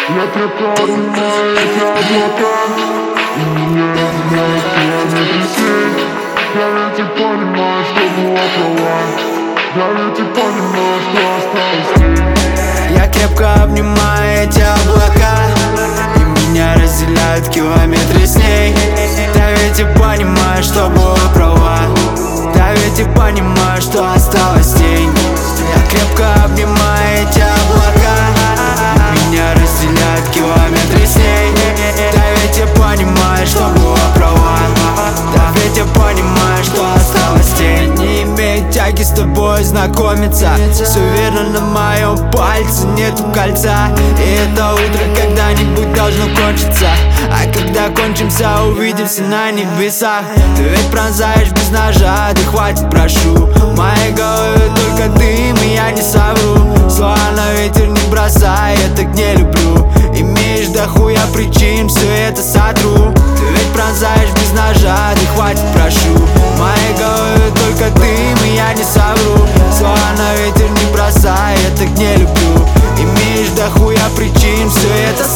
Я крепко обнимаю эти облака, и меня разделяют километры снег. Я ведь и понимаю, что была права, я ведь и понимаю, что осталось тень. Я крепко обнимаю эти облака, и меня разделяют километры с ней. Да ведь и понимаю, что была права, да ведь и понимаю, что осталась тень. Я крепко обнимаю эти облака, и меня разделяют километры с ней. Да ведь я понимаю, что была права, да ведь я понимаю, что осталась тень. Не имеет тяги с тобой знакомиться, все верно на моем пальце, нету кольца. И это утро когда-нибудь должно кончиться, а когда кончимся, увидимся на небесах. Ты ведь пронзаешь без ножа, да хватит, прошу. В моей голове только дым, и я не совру. Слова на ветер не бросай, я так не люблю. Имеешь дохуя причин, все это сотру. Ты ведь пронзаешь без ножа, да хватит, прошу. В моей голове только дым, и я не совру. Слова на ветер не бросай, я так не люблю. Имеешь дохуя причин, все это